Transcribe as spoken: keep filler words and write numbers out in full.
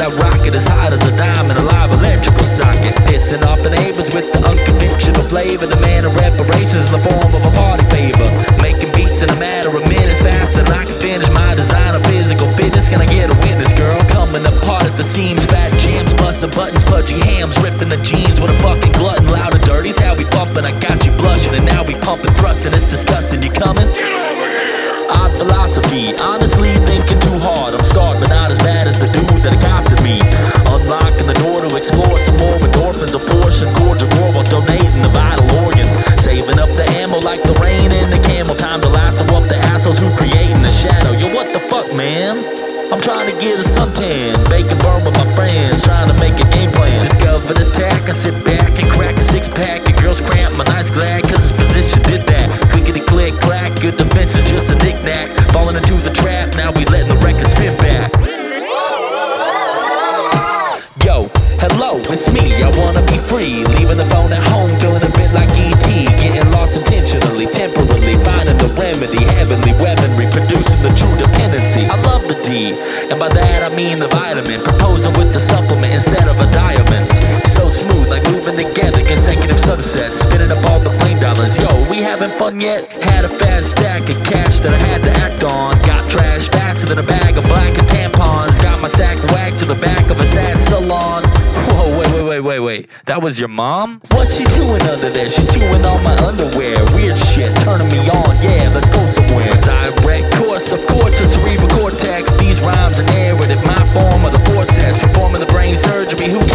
I rock it as hot as a diamond, a live electrical socket. Pissing off the neighbors with the unconventional flavor. The man of reparations in the form of a party favor. Making beats in a matter of minutes, faster than I can finish my design of physical fitness. Can I get a witness, girl? Coming apart at the seams, fat jams, busting buttons, pudgy hams, ripping the jeans with a fucking glutton. Loud and dirty's how we bumping. I got you blushing, and now we pumping, thrusting. It's disgusting. You coming? Odd philosophy, honestly thinking too hard. I'm scarred, but not as bad as the dude that gossip me. Unlocking the door to explore some more endorphins, a portion, gorge, or while donating the vital organs. Saving up the ammo like the rain in the camel. Time to lasso up the assholes who creating the shadow. Yo, what the fuck, man? I'm trying to get a suntan, bake and burn with my friends, trying to make a game plan. Discovered attack, I sit back and crack a six pack. Your girl's cramp, my night's glad, cause his position did that. Clickety click clack, good defense is just a knick-knack. Falling into the trap, now we letting the record spin back. Yo, hello, it's me, I wanna be free. Leaving the phone at home, feeling a bit like E T. Getting lost intentionally, temporarily, finding the remedy. Heavenly weaponry, producing the true dependency. I love the D, and by that I mean the vitamin. Proposing with the supplement instead of a diamond. So smooth, like moving together, consecutive sunsets. Spinning up all the plane dollars. Yo, we having fun yet? Had a fat stack of cash that I had to act on. Got trash faster than a bag of black and tampons. Got my sack wagged to the back of a sad salon. Whoa, wait, wait, wait, wait, wait. That was your mom? What's she doing under there? She's chewing on my underwear. Weird shit, turning me on, yeah, let's go somewhere. Direct course, of course, the cerebral cortex. These rhymes are narrative, my form of the forceps. Performing the brain surgery, who